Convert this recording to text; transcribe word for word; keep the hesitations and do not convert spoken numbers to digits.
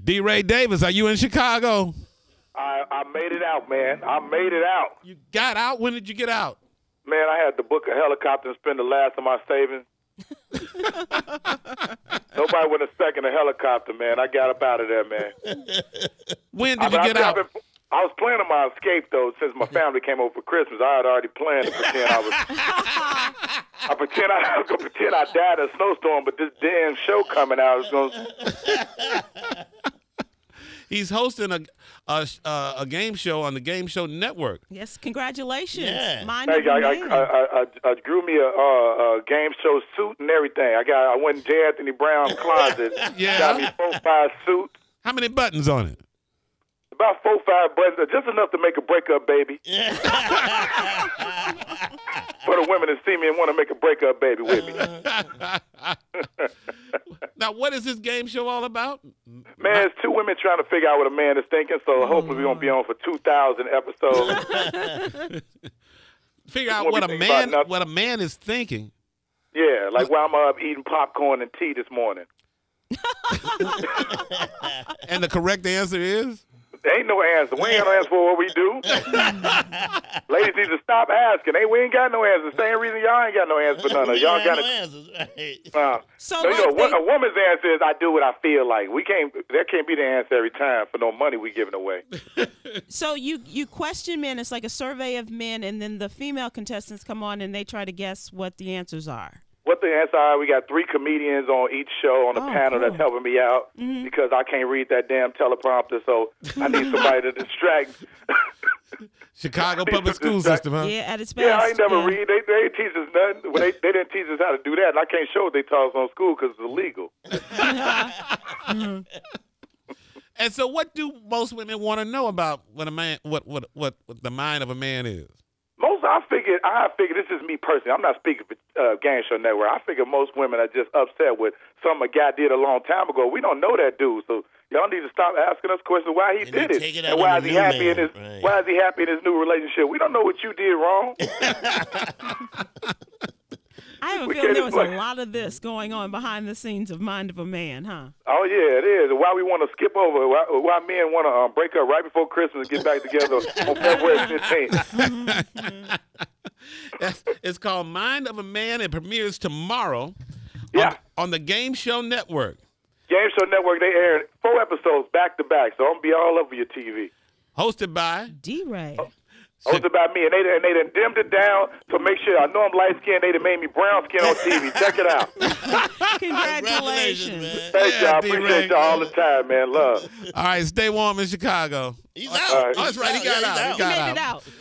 D-Ray Davis, are you in Chicago? I, I made it out, man. I made it out. You got out? When did you get out? Man, I had to book a helicopter and spend the last of my savings. Nobody would have second a helicopter, man. I got up out of there, man. When did I, you I, get I, out? been, I was planning my escape, though, since my family came over for Christmas. I had already planned to pretend I was... I pretend I, I was going to pretend I died in a snowstorm, but this damn show coming out is going to... He's hosting a, a a a game show on the Game Show Network. Yes, congratulations. Yeah. Mind Hey, of a I, man. I, I, I, I grew me a, uh, a game show suit and everything. I got I went in J. Anthony Brown's closet, Yeah. got me four five suits, How many buttons on it? about four five buttons, just enough to make a breakup baby. For the women that see me and want to make a breakup baby with me. Now, what is this game show all about? Man, it's two women trying to figure out what a man is thinking, so hopefully we're going to be on for two thousand episodes. Figure out Won't what be a thinking about man nothing. what a man is thinking. Yeah, like while I'm up eating popcorn and tea this morning. And the correct answer is? There ain't no answer. We ain't got no answer for what we do. Ladies need to stop asking. Hey, we ain't got no answer. Same reason y'all ain't got no answer for none of it. Y'all got no to. answers, right? Uh, So, so, you know, like they- a woman's answer is I do what I feel like. We can't. That can't be the answer every time for no money we giving away. So you, you question men. It's like a survey of men, and then the female contestants come on and they try to guess what the answers are. What the answer are? We got three comedians on each show on the Oh, panel cool. that's helping me out because I can't read that damn teleprompter. So I need somebody to distract. Chicago Public School System, huh? Yeah, at its best. Yeah, I ain't never yeah. read. They they ain't teach us nothing. Well, they they didn't teach us how to do that, and I can't show what they taught us on school because it's illegal. And so, what do most women want to know about what a man, what what what, what the mind of a man is? Most I figured, I figured this is me personally. I'm not speaking for uh, Game Show Network. I figure most women are just upset with something a guy did a long time ago. We don't know that dude, so y'all need to stop asking us questions why he And did then it, take it out and why on is the he new happy in man. his Right. why is he happy in his new relationship? We don't know what you did wrong. I have a We feeling can't there was a explain. lot of this going on behind the scenes of Mind of a Man, huh? Oh yeah, it is. Why we want to skip over? Why, why men want to um, break up right before Christmas and get back together on February fifteenth? That's, it's called Mind of a Man. It premieres tomorrow. Yeah. On, on the Game Show Network. Game Show Network, they aired four episodes back to back, so I'm gonna be all over your T V. Hosted by D-Ray. Hosted by me, and they and they done dimmed it down to make sure I know I'm light skinned. They done made me brown skin on T V. Check it out. Congratulations. man. Thank Yeah, y'all. I D-Ray. appreciate y'all all the time, man. Love. All right, stay warm in Chicago. He's All out. right. Oh, that's right. He got Yeah, out. he's He He got made out. it out.